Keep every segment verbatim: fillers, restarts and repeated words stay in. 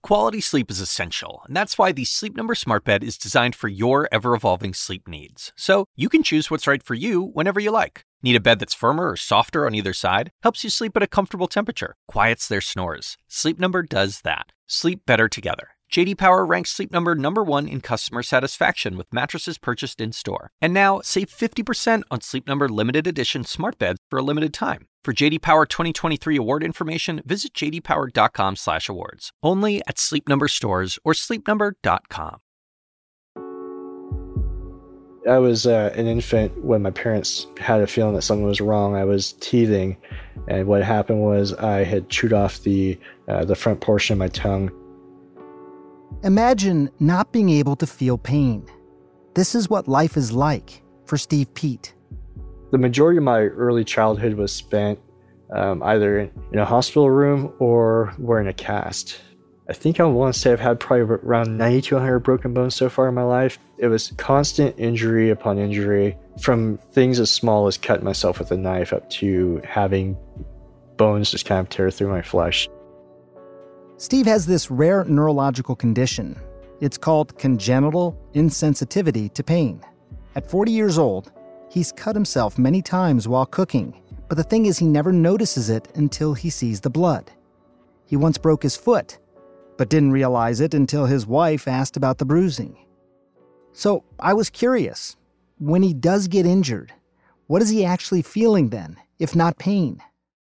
Quality sleep is essential, and that's why the Sleep Number Smart Bed is designed for your ever-evolving sleep needs. So you can choose what's right for you whenever you like. Need a bed that's firmer or softer on either side? Helps you sleep at a comfortable temperature, quiets their snores. Sleep Number does that. Sleep better together. J D Power ranks Sleep Number number one in customer satisfaction with mattresses purchased in-store. And now, save fifty percent on Sleep Number limited edition smart beds for a limited time. For J D Power twenty twenty-three award information, visit j d power dot com slash awards. Only at Sleep Number stores or sleep number dot com. I was uh, an infant when my parents had a feeling that something was wrong. I was teething, and what happened was I had chewed off the uh, the front portion of my tongue. Imagine not being able to feel pain. This is what life is like for Steve Peat. The majority of my early childhood was spent um, either in, in a hospital room or wearing a cast. I think I want to say I've had probably around ninety to one hundred broken bones so far in my life. It was constant injury upon injury, from things as small as cutting myself with a knife up to having bones just kind of tear through my flesh. Steve has this rare neurological condition. It's called congenital insensitivity to pain. At forty years old, he's cut himself many times while cooking, but the thing is he never notices it until he sees the blood. He once broke his foot, but didn't realize it until his wife asked about the bruising. So I was curious, when he does get injured, what is he actually feeling then, if not pain?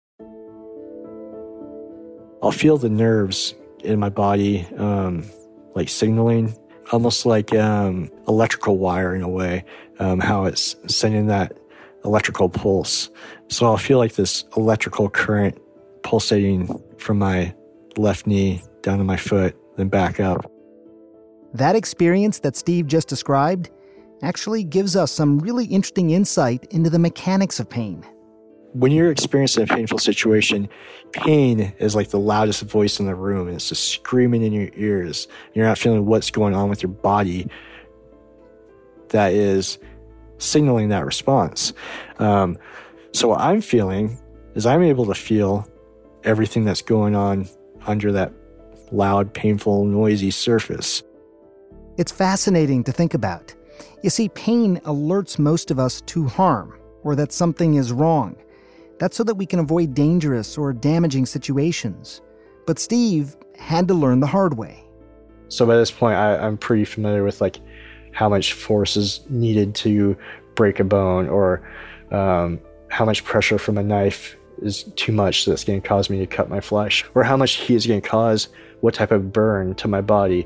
I'll feel the nerves in my body, um, like signaling, almost like um, electrical wire in a way, um, how it's sending that electrical pulse. So I'll feel like this electrical current pulsating from my left knee down to my foot, then back up. That experience that Steve just described actually gives us some really interesting insight into the mechanics of pain. When you're experiencing a painful situation, pain is like the loudest voice in the room, and it's just screaming in your ears. You're not feeling what's going on with your body that is signaling that response. Um, so what I'm feeling is I'm able to feel everything that's going on under that loud, painful, noisy surface. It's fascinating to think about. You see, pain alerts most of us to harm, or that something is wrong. That's so that we can avoid dangerous or damaging situations. But Steve had to learn the hard way. So by this point, I, I'm pretty familiar with like how much force is needed to break a bone, or um, how much pressure from a knife is too much that's going to cause me to cut my flesh, or how much heat is going to cause what type of burn to my body.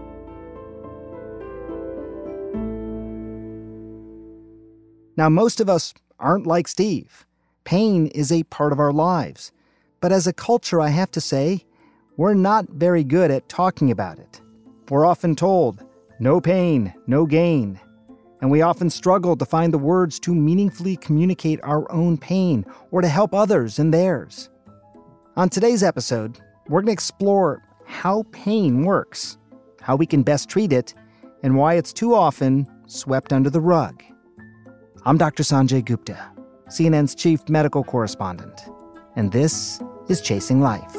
Now, most of us aren't like Steve. Pain is a part of our lives. But as a culture, I have to say, we're not very good at talking about it. We're often told, no pain, no gain. And we often struggle to find the words to meaningfully communicate our own pain or to help others in theirs. On today's episode, we're going to explore how pain works, how we can best treat it, and why it's too often swept under the rug. I'm Doctor Sanjay Gupta, C N N's chief medical correspondent, and this is Chasing Life.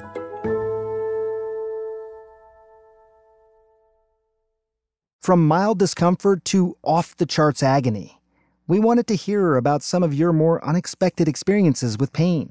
From mild discomfort to off-the-charts agony, we wanted to hear about some of your more unexpected experiences with pain.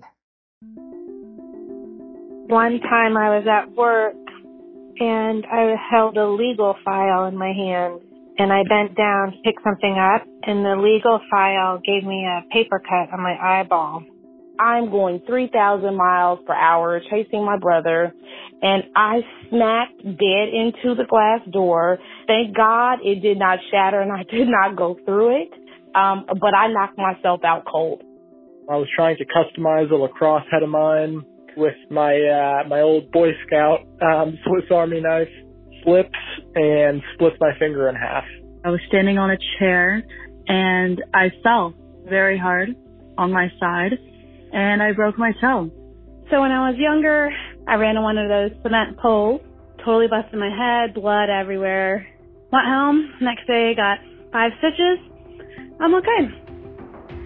One time I was at work and I held a legal file in my hand, and I bent down to pick something up, and the legal file gave me a paper cut on my eyeball. I'm going three thousand miles per hour chasing my brother, and I smacked dead into the glass door. Thank God it did not shatter and I did not go through it, um, but I knocked myself out cold. I was trying to customize a lacrosse head of mine with my uh, my old Boy Scout um, Swiss Army knife, slips and splits my finger in half. I was standing on a chair and I fell very hard on my side and I broke my toe. So when I was younger, I ran on one of those cement poles, totally busted my head, blood everywhere. Went home, next day got five stitches. I'm okay.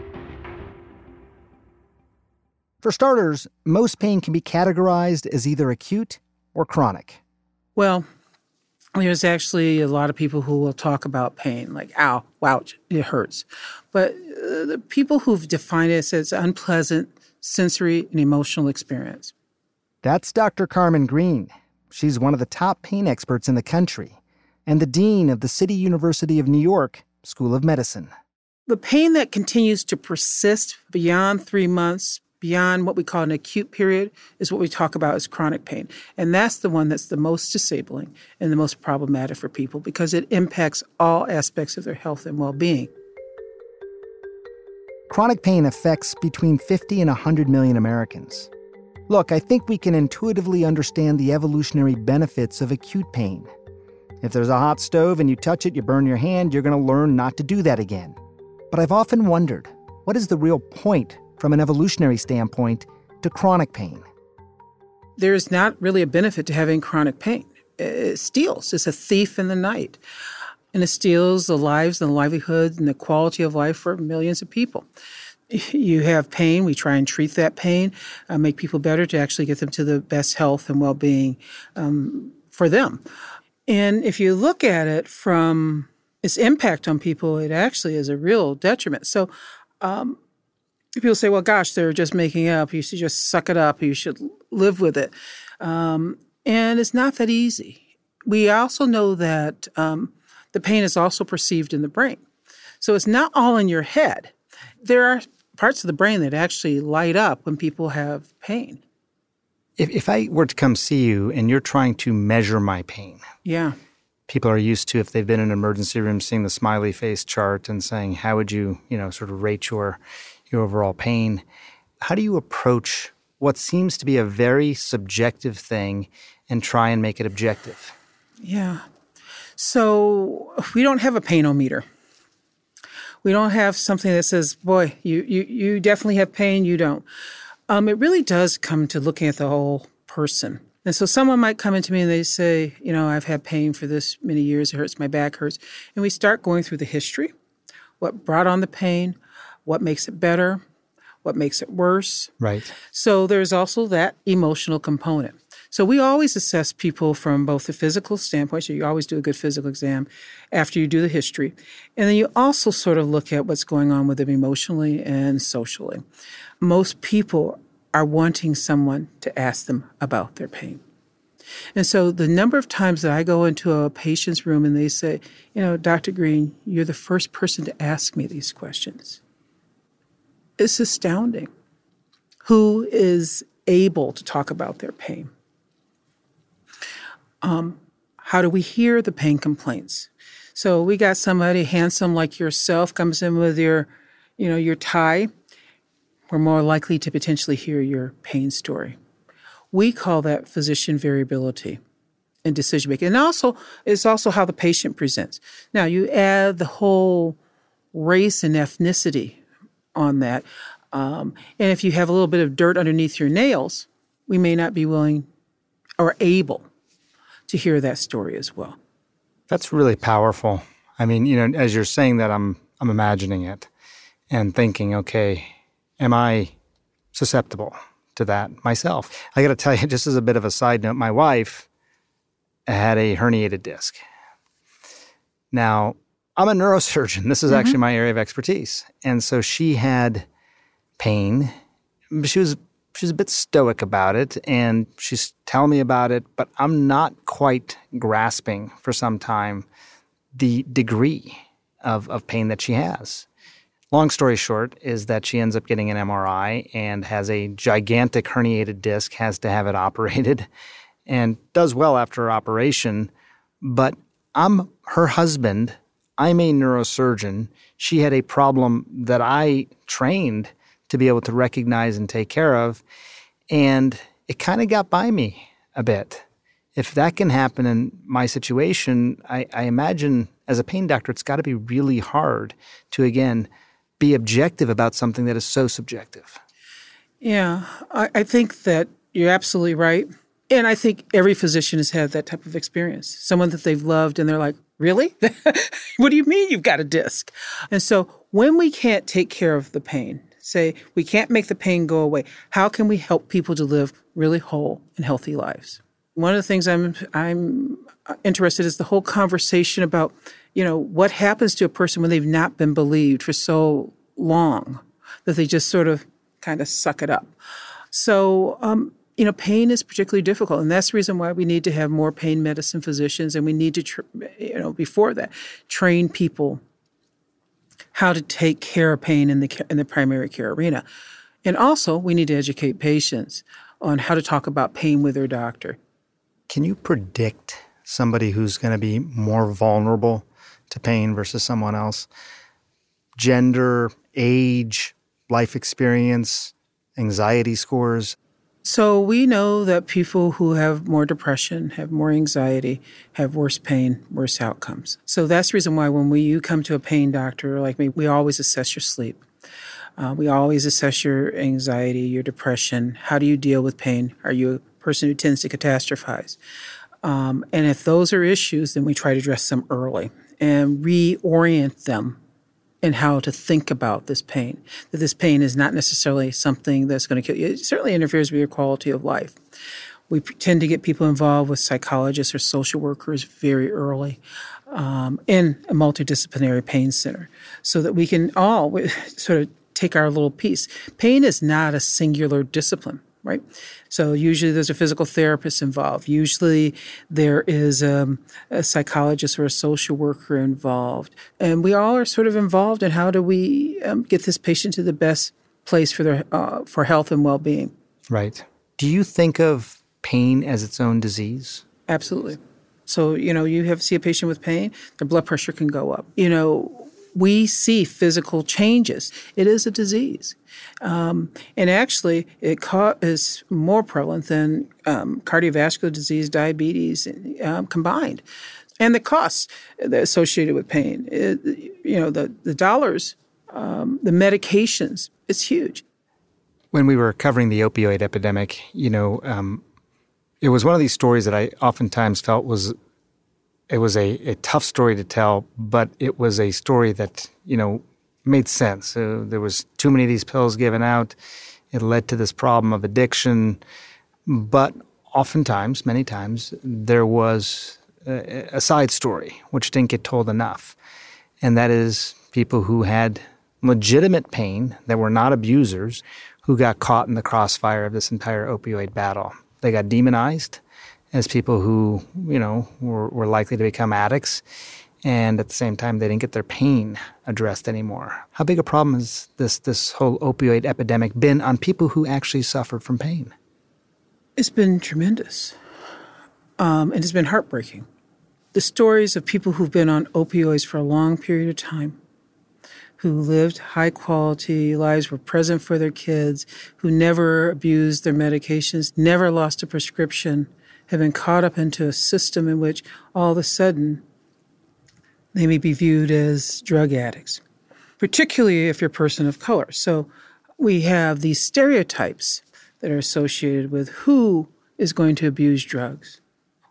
For starters, most pain can be categorized as either acute or chronic. Well, there's actually a lot of people who will talk about pain, like, ow, ouch, it hurts. But uh, the people who've defined it as unpleasant sensory and emotional experience. That's Doctor Carmen Green. She's one of the top pain experts in the country and the dean of the City University of New York School of Medicine. The pain that continues to persist beyond three months, beyond what we call an acute period, is what we talk about as chronic pain. And that's the one that's the most disabling and the most problematic for people because it impacts all aspects of their health and well-being. Chronic pain affects between fifty and one hundred million Americans. Look, I think we can intuitively understand the evolutionary benefits of acute pain. If there's a hot stove and you touch it, you burn your hand, you're going to learn not to do that again. But I've often wondered, what is the real point from an evolutionary standpoint to chronic pain? There's not really a benefit to having chronic pain. It steals. It's a thief in the night. And it steals the lives and the livelihoods and the quality of life for millions of people. You have pain. We try and treat that pain, uh, make people better to actually get them to the best health and well-being um, for them. And if you look at it from its impact on people, it actually is a real detriment. So um, people say, well, gosh, they're just making it up. You should just suck it up. You should live with it. Um, and it's not that easy. We also know that um, the pain is also perceived in the brain. So it's not all in your head. There are parts of the brain that actually light up when people have pain. If, if I were to come see you and you're trying to measure my pain, yeah, people are used to, if they've been in an emergency room, seeing the smiley face chart and saying, how would you, you know, sort of rate your, your overall pain? How do you approach what seems to be a very subjective thing and try and make it objective? Yeah. So we don't have a painometer. We don't have something that says, boy, you you you definitely have pain, you don't. Um, it really does come to looking at the whole person. And so someone might come into me and they say, you know, I've had pain for this many years, it hurts, my back hurts. And we start going through the history, what brought on the pain, what makes it better, what makes it worse. Right. So there's also that emotional component. So we always assess people from both the physical standpoint, so you always do a good physical exam after you do the history. And then you also sort of look at what's going on with them emotionally and socially. Most people are wanting someone to ask them about their pain. And so the number of times that I go into a patient's room and they say, you know, Doctor Green, you're the first person to ask me these questions. It's astounding. Who is able to talk about their pain? Um, how do we hear the pain complaints? So we got somebody handsome like yourself comes in with your, you know, your tie. We're more likely to potentially hear your pain story. We call that physician variability in decision making. And also, it's also how the patient presents. Now, you add the whole race and ethnicity on that. Um, and if you have a little bit of dirt underneath your nails, we may not be willing or able to hear that story as well. That's really powerful. I mean, you know, as you're saying that, I'm I'm imagining it and thinking, okay, am I susceptible to that myself? I got to tell you, just as a bit of a side note, my wife had a herniated disc. Now, I'm a neurosurgeon. This is mm-hmm. actually my area of expertise. And so she had pain. She was she was a bit stoic about it, and she's telling me about it, but I'm not quite grasping for some time the degree of, of pain that she has. Long story short is that she ends up getting an M R I and has a gigantic herniated disc, has to have it operated, and does well after her operation. But I'm her husband. I'm a neurosurgeon. She had a problem that I trained to be able to recognize and take care of, and it kind of got by me a bit. If that can happen in my situation, I, I imagine as a pain doctor, it's got to be really hard to, again, be objective about something that is so subjective. Yeah, I, I think that you're absolutely right. And I think every physician has had that type of experience. Someone that they've loved and they're like, really? What do you mean you've got a disc? And so when we can't take care of the pain, say we can't make the pain go away, how can we help people to live really whole and healthy lives? One of the things I'm I'm interested is the whole conversation about, you know, what happens to a person when they've not been believed for so long that they just sort of kind of suck it up. So, um, you know, pain is particularly difficult, and that's the reason why we need to have more pain medicine physicians, and we need to, tr- you know, before that, train people how to take care of pain in the in the primary care arena. And also, we need to educate patients on how to talk about pain with their doctor. Can you predict somebody who's going to be more vulnerable to pain versus someone else? Gender, age, life experience, anxiety scores? So we know that people who have more depression, have more anxiety, have worse pain, worse outcomes. So that's the reason why when we, you come to a pain doctor like me, we always assess your sleep. Uh, we always assess your anxiety, your depression. How do you deal with pain? Are you a person who tends to catastrophize? Um, and if those are issues, then we try to address them early and reorient them in how to think about this pain, that this pain is not necessarily something that's going to kill you. It certainly interferes with your quality of life. We tend to get people involved with psychologists or social workers very early um, in a multidisciplinary pain center so that we can all sort of take our little piece. Pain is not a singular discipline, right? So usually there's a physical therapist involved. Usually there is um, a psychologist or a social worker involved. And we all are sort of involved in how do we um, get this patient to the best place for their uh, for health and well-being. Right. Do you think of pain as its own disease? Absolutely. So, you know, you have see a patient with pain, their blood pressure can go up. You know, we see physical changes. It is a disease. Um, and actually, it ca- is more prevalent than um, cardiovascular disease, diabetes um, combined. And the costs associated with pain, it, you know, the, the dollars, um, the medications, it's huge. When we were covering the opioid epidemic, you know, um, it was one of these stories that I oftentimes felt was It was a, a tough story to tell, but it was a story that, you know, made sense. Uh, there was too many of these pills given out. It led to this problem of addiction. But oftentimes, many times, there was a, a side story which didn't get told enough. And that is people who had legitimate pain that were not abusers who got caught in the crossfire of this entire opioid battle. They got demonized as people who, you know, were, were likely to become addicts. And at the same time, they didn't get their pain addressed anymore. How big a problem has this, this whole opioid epidemic been on people who actually suffered from pain? It's been tremendous. Um, and it's been heartbreaking. The stories of people who've been on opioids for a long period of time, who lived high-quality lives, were present for their kids, who never abused their medications, never lost a prescription, have been caught up into a system in which all of a sudden they may be viewed as drug addicts, particularly if you're a person of color. So we have these stereotypes that are associated with who is going to abuse drugs.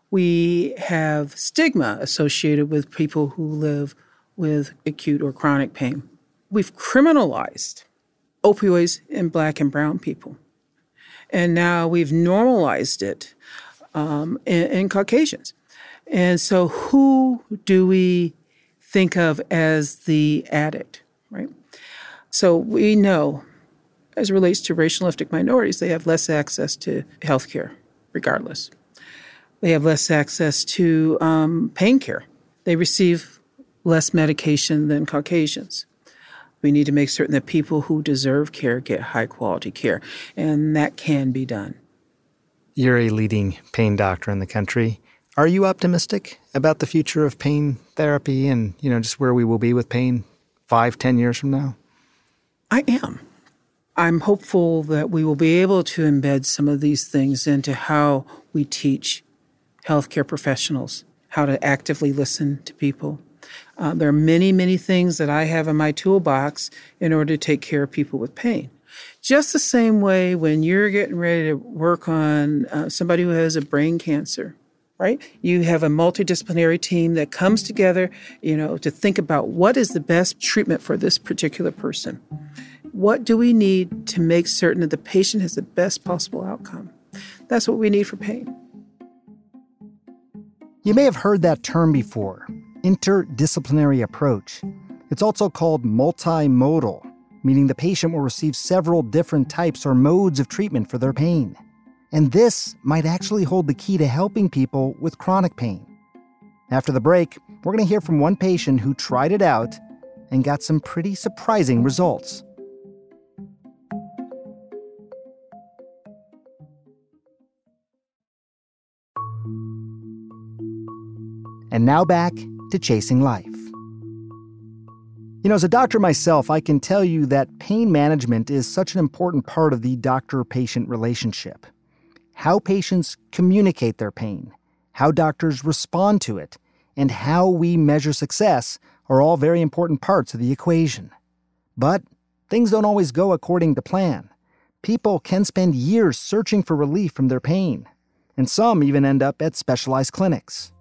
We have stigma associated with people who live with acute or chronic pain. We've criminalized opioids in Black and brown people. And now we've normalized it Um, and, and Caucasians. And so who do we think of as the addict, right? So we know, as it relates to racial and ethnic minorities, they have less access to health care, regardless. They have less access to um, pain care. They receive less medication than Caucasians. We need to make certain that people who deserve care get high-quality care, and that can be done. You're a leading pain doctor in the country. Are you optimistic about the future of pain therapy and, you know, just where we will be with pain five, ten years from now? I am. I'm hopeful that we will be able to embed some of these things into how we teach healthcare professionals how to actively listen to people. Uh, there are many, many things that I have in my toolbox in order to take care of people with pain. Just the same way when you're getting ready to work on uh, somebody who has a brain cancer, right? You have a multidisciplinary team that comes together, you know, to think about what is the best treatment for this particular person. What do we need to make certain that the patient has the best possible outcome? That's what we need for pain. You may have heard that term before, interdisciplinary approach. It's also called multimodal, meaning the patient will receive several different types or modes of treatment for their pain. And this might actually hold the key to helping people with chronic pain. After the break, we're going to hear from one patient who tried it out and got some pretty surprising results. And now back to Chasing Life. You know, as a doctor myself, I can tell you that pain management is such an important part of the doctor-patient relationship. How patients communicate their pain, how doctors respond to it, and how we measure success are all very important parts of the equation. But things don't always go according to plan. People can spend years searching for relief from their pain, and some even end up at specialized clinics.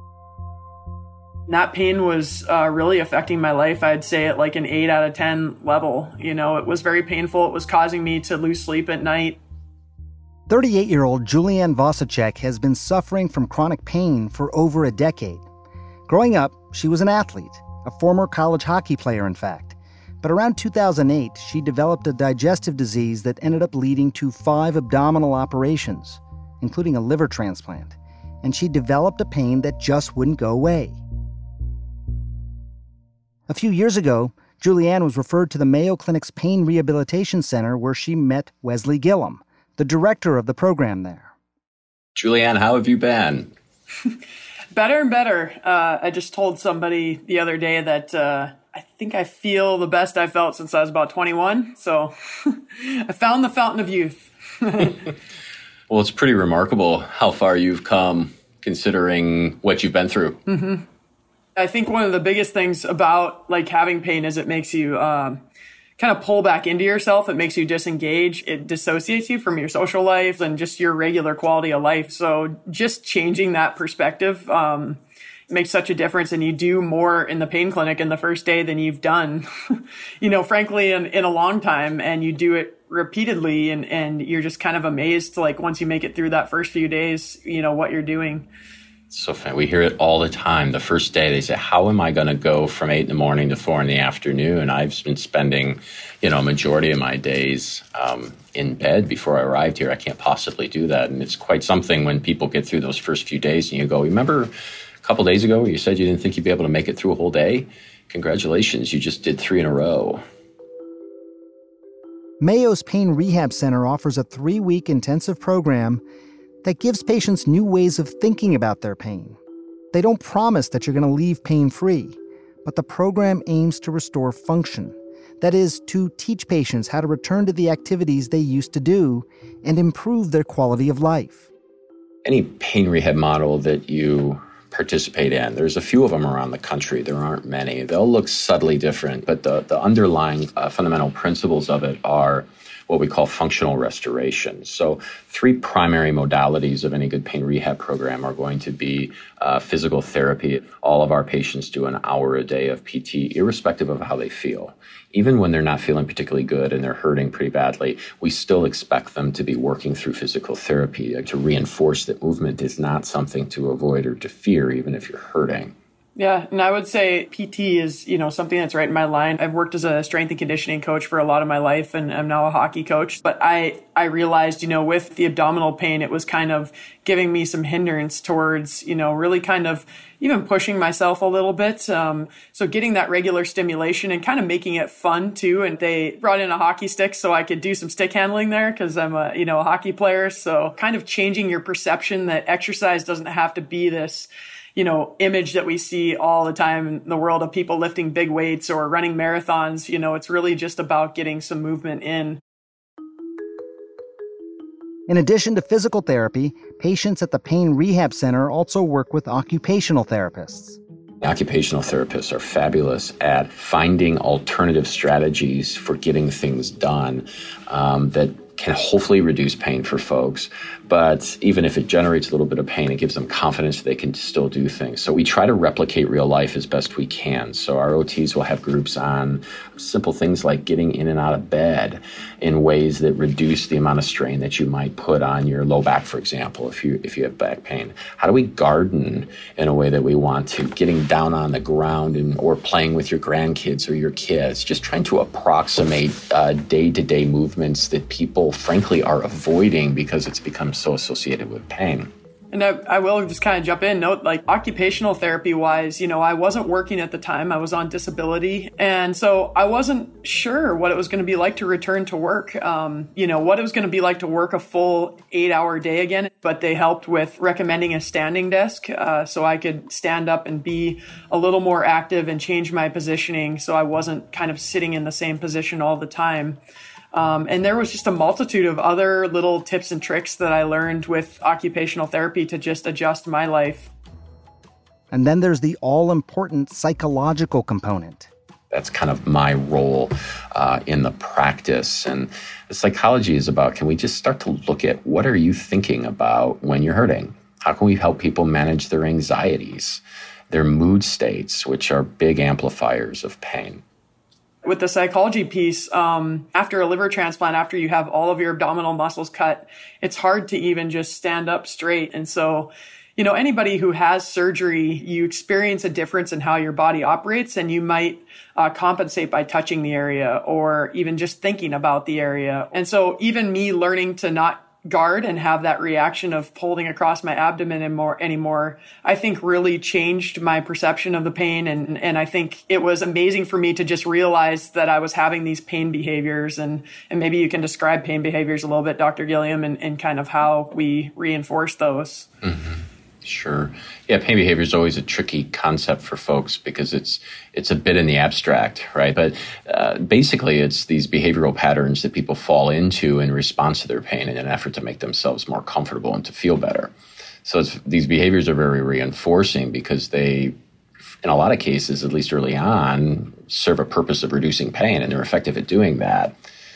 That pain was uh, really affecting my life. I'd say at like an eight out of ten level. You know, it was very painful. It was causing me to lose sleep at night. thirty-eight-year-old Julianne Vosacek has been suffering from chronic pain for over a decade. Growing up, she was an athlete, a former college hockey player, in fact. But around two thousand eight, she developed a digestive disease that ended up leading to five abdominal operations, including a liver transplant. And she developed a pain that just wouldn't go away. A few years ago, Julianne was referred to the Mayo Clinic's Pain Rehabilitation Center, where she met Wesley Gillum, the director of the program there. Julianne, how have you been? Better and better. Uh, I just told somebody the other day that uh, I think I feel the best I've felt since I was about twenty-one. So I found the fountain of youth. Well, it's pretty remarkable how far you've come considering what you've been through. Mm-hmm. I think one of the biggest things about like having pain is it makes you um, kind of pull back into yourself. It makes you disengage. It dissociates you from your social life and just your regular quality of life. So just changing that perspective um, makes such a difference. And you do more in the pain clinic in the first day than you've done, you know, frankly, in, in a long time. And you do it repeatedly. And, and you're just kind of amazed, like once you make it through that first few days, you know, what you're doing. So funny. We hear it all the time. The first day they say, how am I going to go from eight in the morning to four in the afternoon? I've been spending, you know, a majority of my days um, in bed before I arrived here. I can't possibly do that. And it's quite something when people get through those first few days and you go, remember a couple days ago where you said you didn't think you'd be able to make it through a whole day? Congratulations. You just did three in a row. Mayo's Pain Rehab Center offers a three-week intensive program that gives patients new ways of thinking about their pain. They don't promise that you're going to leave pain-free, but the program aims to restore function. That is, to teach patients how to return to the activities they used to do and improve their quality of life. Any pain rehab model that you participate in, there's a few of them around the country. There aren't many. They'll look subtly different, but the, the underlying uh, fundamental principles of it are what we call functional restoration. So three primary modalities of any good pain rehab program are going to be uh, physical therapy. All of our patients do an hour a day of P T, irrespective of how they feel. Even when they're not feeling particularly good and they're hurting pretty badly, we still expect them to be working through physical therapy to reinforce that movement is not something to avoid or to fear, even if you're hurting. Yeah, and I would say P T is, you know, something that's right in my line. I've worked as a strength and conditioning coach for a lot of my life, and I'm now a hockey coach. But I, I realized, you know, with the abdominal pain, it was kind of giving me some hindrance towards, you know, really kind of even pushing myself a little bit. Um, so getting that regular stimulation and kind of making it fun too. And they brought in a hockey stick so I could do some stick handling there because I'm a, you know, a hockey player. So kind of changing your perception that exercise doesn't have to be this, you know, image that we see all the time in the world of people lifting big weights or running marathons. You know, it's really just about getting some movement in. In addition to physical therapy, patients at the Pain Rehab Center also work with occupational therapists. Occupational therapists are fabulous at finding alternative strategies for getting things done um, that can hopefully reduce pain for folks, But even if it generates a little bit of pain, it gives them confidence they can still do things. So we try to replicate real life as best we can. So our O Ts will have groups on simple things like getting in and out of bed in ways that reduce the amount of strain that you might put on your low back, for example, if you if you have back pain. How do we garden in a way that we want to? Getting down on the ground and or playing with your grandkids or your kids, just trying to approximate uh, day-to-day movements that people, frankly, are avoiding because it's become so associated with pain. And I, I will just kind of jump in, note like occupational therapy wise, you know, I wasn't working at the time. I was on disability. And so I wasn't sure what it was going to be like to return to work, um, you know, what it was going to be like to work a full eight hour day again. But they helped with recommending a standing desk uh, so I could stand up and be a little more active and change my positioning so I wasn't kind of sitting in the same position all the time. Um, and there was just a multitude of other little tips and tricks that I learned with occupational therapy to just adjust my life. And then there's the all-important psychological component. That's kind of my role uh, in the practice. And the psychology is about, can we just start to look at what are you thinking about when you're hurting? How can we help people manage their anxieties, their mood states, which are big amplifiers of pain? With the psychology piece, um, after a liver transplant, after you have all of your abdominal muscles cut, it's hard to even just stand up straight. And so, you know, anybody who has surgery, you experience a difference in how your body operates, and you might uh, compensate by touching the area or even just thinking about the area. And so even me learning to not guard and have that reaction of holding across my abdomen and more anymore, I think really changed my perception of the pain. And, and I think it was amazing for me to just realize that I was having these pain behaviors. And, and maybe you can describe pain behaviors a little bit, Doctor Gilliam, and, and kind of how we reinforce those. Mm-hmm. Sure. Yeah, pain behavior is always a tricky concept for folks because it's it's a bit in the abstract, right? But uh, basically, it's these behavioral patterns that people fall into in response to their pain in an effort to make themselves more comfortable and to feel better. So it's, these behaviors are very reinforcing because they, in a lot of cases, at least early on, serve a purpose of reducing pain, and they're effective at doing that.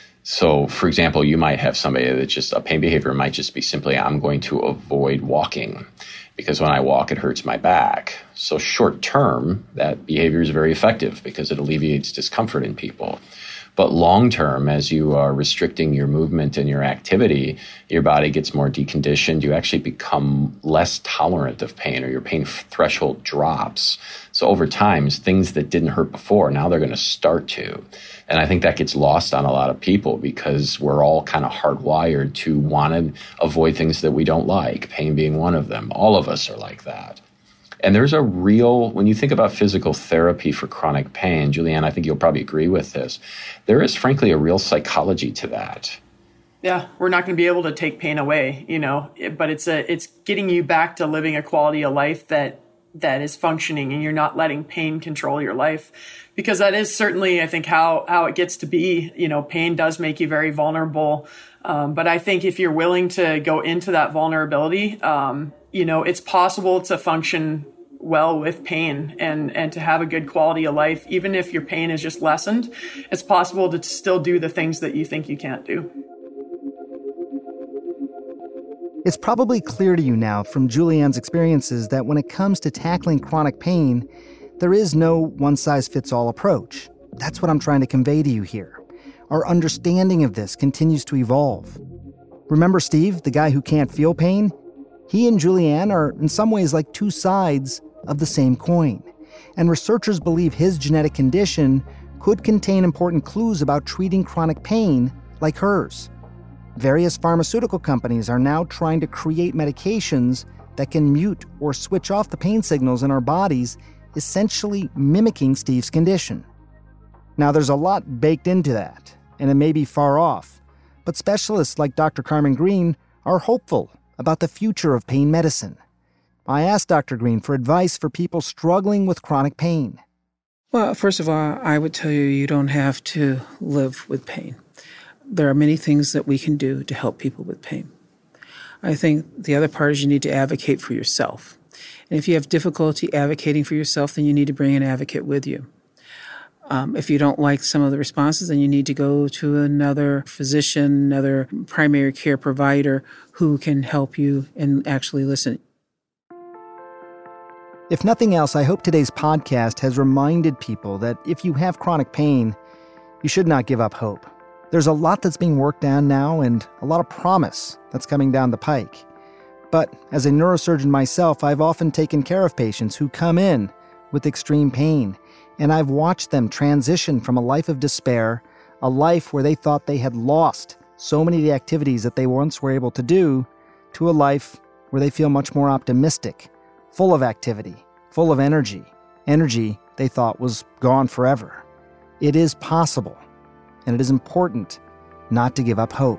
So, for example, you might have somebody that's just, a pain behavior might just be simply, I'm going to avoid walking because when I walk, it hurts my back. So short term, that behavior is very effective because it alleviates discomfort in people. But long term, as you are restricting your movement and your activity, your body gets more deconditioned. You actually become less tolerant of pain, or your pain threshold drops. So over time, things that didn't hurt before, now they're going to start to. And I think that gets lost on a lot of people because we're all kind of hardwired to want to avoid things that we don't like, pain being one of them. All of us are like that. And there's a real, when you think about physical therapy for chronic pain, Julianne, I think you'll probably agree with this, there is frankly a real psychology to that. Yeah, we're not going to be able to take pain away, you know, but it's a, it's getting you back to living a quality of life that that is functioning, and you're not letting pain control your life, because that is certainly, I think, how how it gets to be. You know, pain does make you very vulnerable. Um, but I think if you're willing to go into that vulnerability, um, you know, it's possible to function well with pain and, and to have a good quality of life. Even if your pain is just lessened, it's possible to still do the things that you think you can't do. It's probably clear to you now from Julianne's experiences that when it comes to tackling chronic pain, there is no one-size-fits-all approach. That's what I'm trying to convey to you here. Our understanding of this continues to evolve. Remember Steve, the guy who can't feel pain? He and Julianne are in some ways like two sides of the same coin. And researchers believe his genetic condition could contain important clues about treating chronic pain like hers. Various pharmaceutical companies are now trying to create medications that can mute or switch off the pain signals in our bodies, essentially mimicking Steve's condition. Now, there's a lot baked into that, and it may be far off, but specialists like Doctor Carmen Green are hopeful about the future of pain medicine. I asked Doctor Green for advice for people struggling with chronic pain. Well, first of all, I would tell you you don't have to live with pain. There are many things that we can do to help people with pain. I think the other part is you need to advocate for yourself. And if you have difficulty advocating for yourself, then you need to bring an advocate with you. Um, if you don't like some of the responses, then you need to go to another physician, another primary care provider who can help you and actually listen. If nothing else, I hope today's podcast has reminded people that if you have chronic pain, you should not give up hope. There's a lot that's being worked on now and a lot of promise that's coming down the pike. But as a neurosurgeon myself, I've often taken care of patients who come in with extreme pain, and I've watched them transition from a life of despair, a life where they thought they had lost so many of the activities that they once were able to do, to a life where they feel much more optimistic, full of activity, full of energy, energy they thought was gone forever. It is possible, and it is important not to give up hope.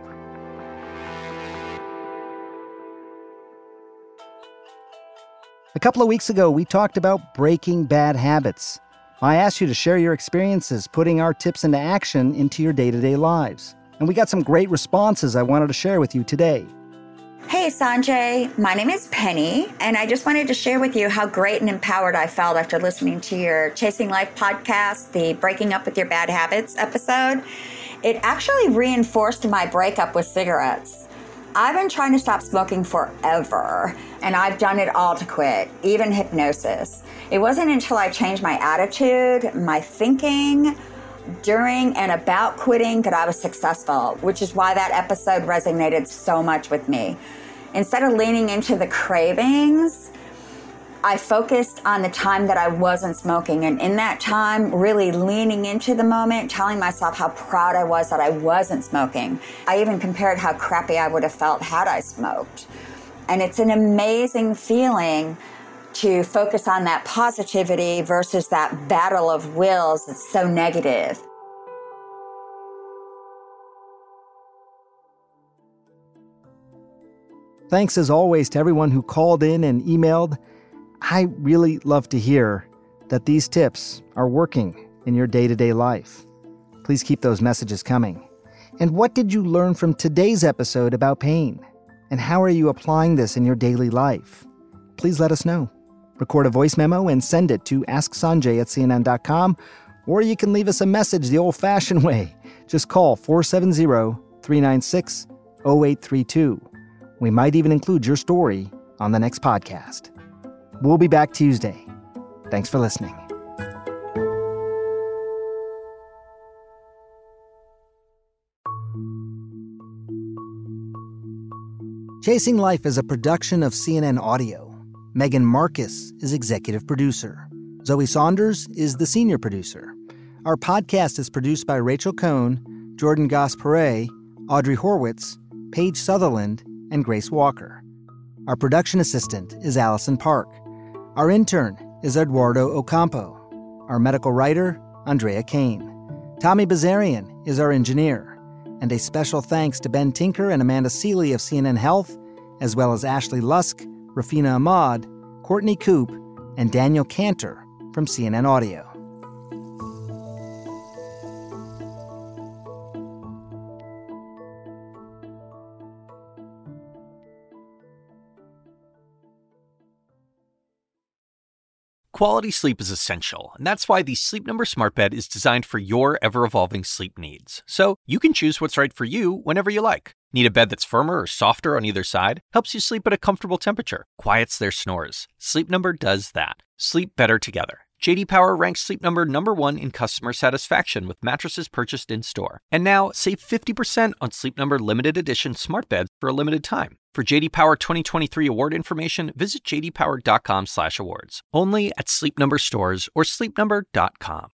A couple of weeks ago, we talked about breaking bad habits. I asked you to share your experiences putting our tips into action into your day-to-day lives. And we got some great responses I wanted to share with you today. Hey, Sanjay. My name is Penny, and I just wanted to share with you how great and empowered I felt after listening to your Chasing Life podcast, the Breaking Up with Your Bad Habits episode. It actually reinforced my breakup with cigarettes. I've been trying to stop smoking forever, and I've done it all to quit, even hypnosis. It wasn't until I changed my attitude, my thinking, during and about quitting that I was successful, which is why that episode resonated so much with me. Instead of leaning into the cravings, I focused on the time that I wasn't smoking. And in that time, really leaning into the moment, telling myself how proud I was that I wasn't smoking. I even compared how crappy I would have felt had I smoked. And it's an amazing feeling to focus on that positivity versus that battle of wills that's so negative. Thanks as always to everyone who called in and emailed. I really love to hear that these tips are working in your day-to-day life. Please keep those messages coming. And what did you learn from today's episode about pain? And how are you applying this in your daily life? Please let us know. Record a voice memo and send it to ask sanjay at c n n dot com, or you can leave us a message the old-fashioned way. Just call four seven zero, three nine six, zero eight three two. We might even include your story on the next podcast. We'll be back Tuesday. Thanks for listening. Chasing Life is a production of C N N Audio. Megan Marcus is executive producer. Zoe Saunders is the senior producer. Our podcast is produced by Rachel Cohn, Jordan Goss-Perret, Audrey Horwitz, Paige Sutherland, and Grace Walker. Our production assistant is Allison Park. Our intern is Eduardo Ocampo. Our medical writer, Andrea Kane. Tommy Bazarian is our engineer. And a special thanks to Ben Tinker and Amanda Seeley of C N N Health, as well as Ashley Lusk, Rafina Ahmad, Courtney Coop, and Daniel Cantor from C N N Audio. Quality sleep is essential, and that's why the Sleep Number Smart Bed is designed for your ever-evolving sleep needs. So you can choose what's right for you whenever you like. Need a bed that's firmer or softer on either side? Helps you sleep at a comfortable temperature. Quiets their snores. Sleep Number does that. Sleep better together. J D Power ranks Sleep Number number one in customer satisfaction with mattresses purchased in-store. And now, save fifty percent on Sleep Number limited edition smart beds for a limited time. For J D Power twenty twenty-three award information, visit j d power dot com slash awards. Only at Sleep Number stores or sleep number dot com.